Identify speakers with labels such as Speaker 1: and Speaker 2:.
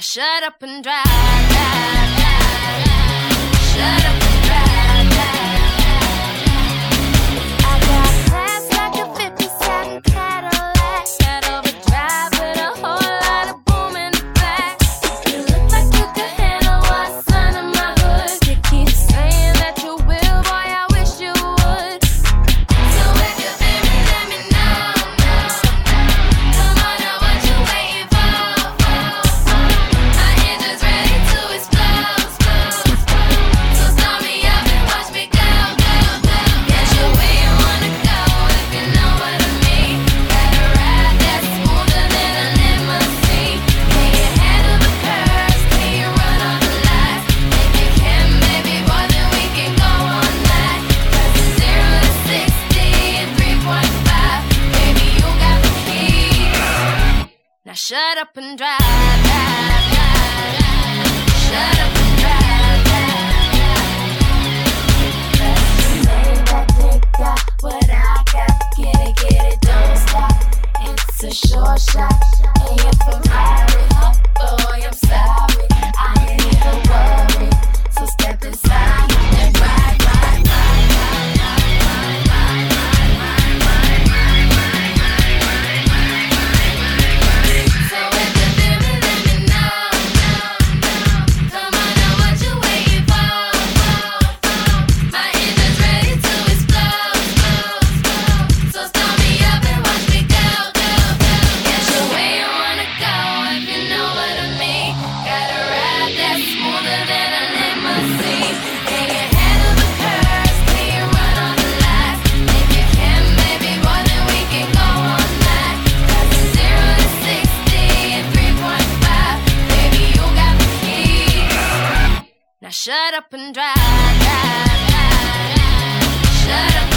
Speaker 1: shut up and drive, drive, drive, drive. Shut up and drive, drive, drive. I got class like a 57 Cadillac, got overdrive with a whole lot of boom in the back. You look like you could handle what's under my hood. You keep saying that you will, boy, I wish you would. So if you feel me, let me know, come on now, what you waiting for? My engine's ready to explode, so start me up and watch me go, go, go. Get you where you wanna go, if you know what I mean. Got a ride that's smoother than a limousine. Can you handle the curves? Can you run all the lights? If you can, baby boy, then we can go all night. 'Cause it's 0 to 60 in 3.5. Baby, you got the keys. Now shut up and drive, drive, drive, drive. Shut up and drive, drive, drive. That they got what I got. Get it, don't stop. It's a short shot. And your Ferrari, oh boy, I'm sorry. I ain't even worried. So step inside and ride, ride, ride, ride, ride, ride, ride, ride, ride, ride. So if you feel me, let me know. Come on now, what you waiting for? My engine's ready to explode, so start me up and watch me go, go, go. Get you where you wanna go, if you know what I mean. Got a ride that's smoother than a limousine. Can you handle the curves? Can you run all the lights? If you can, baby boy, then we can go all night. 'Cause it's 0 to 60 in 3.5. Baby, you got the keys. Now shut up and drive, drive, drive, drive. Shut up